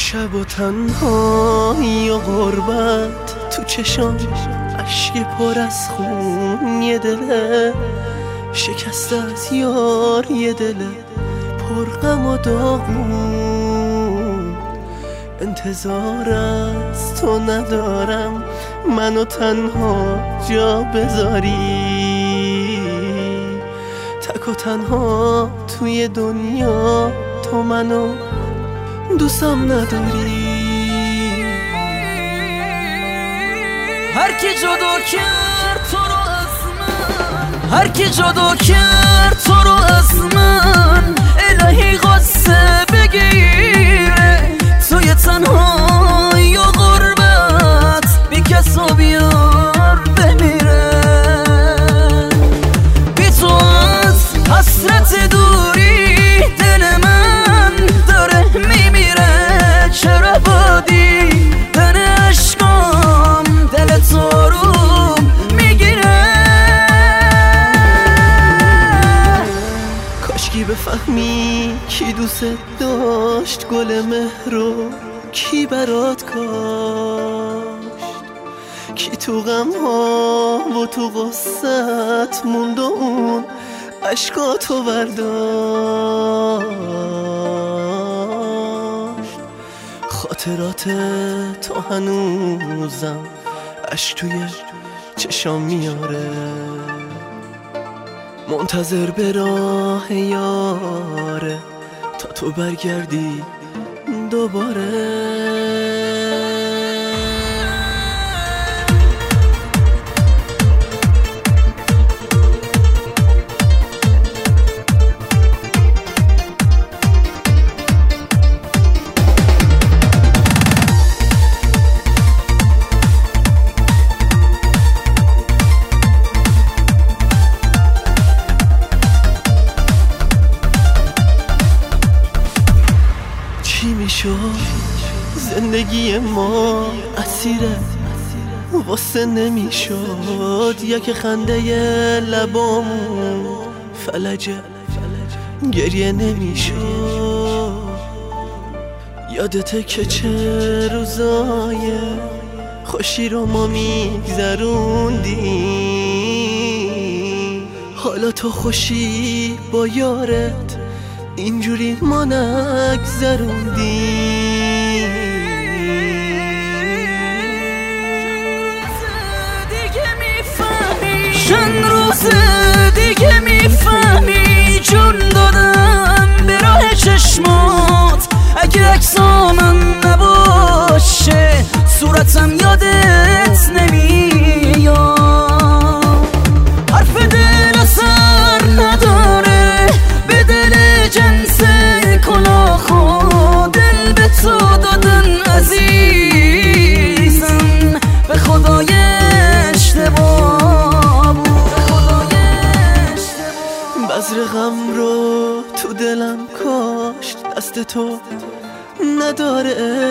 شب و تنهایی و غربت تو چشام اشک پر از خون، یه دله شکسته از یار، یه دله پر غم و داغون. انتظار از تو ندارم منو تنها جا بذاری، تک و تنها توی دنیا تو منو دوستم نداری. هر کی جدا کرد تو رو از من، هر کی جدا کرد تو رو از من، الهی قصه بگیره توی تنهایی و غربت، بی کس و بیار بمیره. بی تو از حسرت دوری دل من داره میمیره. چرا بادی دن عشقام دل تو رو میگیره. کاشکی بفهمی کی دوست داشت گل مهر رو، کی برات کاشت، کی تو غم ها و تو غصت موند و اون عشقاتو برداشت. خاطرات تو هنوزم عشق توی چشام میاره، منتظر به راه یاره تا تو برگردی دوباره. چی میشد زندگی ما اسیره واسه نمیشد، یک خنده لبامون فلجه گریه نمیشد. یادته که چه روزای خوشی رو ما میگذروندیم، حالا تو خوشی با یارت اینجوری ما نگذروندیم. چند روز دیگه میفهمی جون دادم به راه چشمات. اگه عکسامم نباشه صورتم یادت نمیاد. حرف دل اثر نداره به دل جنس کلاخو، دل به تو دادن عزیزم به خدای اشتباه بود. بذر غم رو تو دلم کاشت دست تو نداره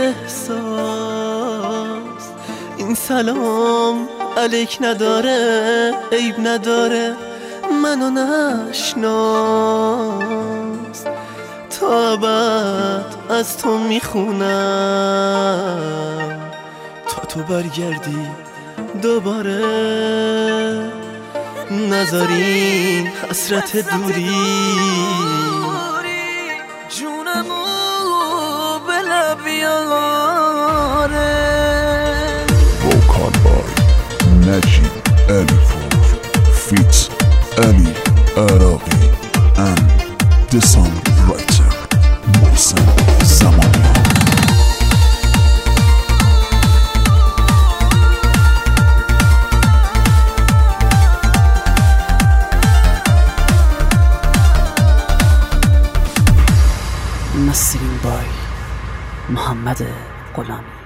احساس. این سلام علیک نداره عیب نداره منو نشناس. تا ابد از تو میخونم تا تو برگردی دوباره. نذارین حسرت دوری جونمو به لب یاره. Vocal by Najib Alipour feats Ali Araqi and the songwriter Mohsen Zamani. مسترینگ بای محمد غلامی.